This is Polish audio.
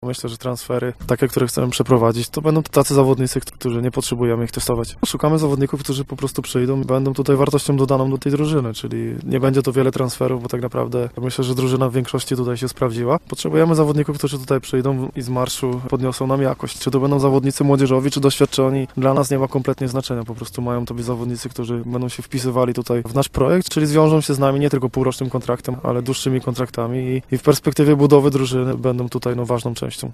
Myślę, że transfery, takie, które chcemy przeprowadzić, to będą tacy zawodnicy, którzy nie potrzebujemy ich testować. Szukamy zawodników, którzy po prostu przyjdą i będą tutaj wartością dodaną do tej drużyny, czyli nie będzie to wiele transferów, bo tak naprawdę myślę, że drużyna w większości tutaj się sprawdziła. Potrzebujemy zawodników, którzy tutaj przyjdą i z marszu podniosą nam jakość. Czy to będą zawodnicy młodzieżowi, czy doświadczeni, dla nas nie ma kompletnie znaczenia. Po prostu mają to być zawodnicy, którzy będą się wpisywali tutaj w nasz projekt, czyli zwiążą się z nami nie tylko półrocznym kontraktem, ale dłuższymi kontraktami i w perspektywie budowy drużyny będą tutaj ważną częścią.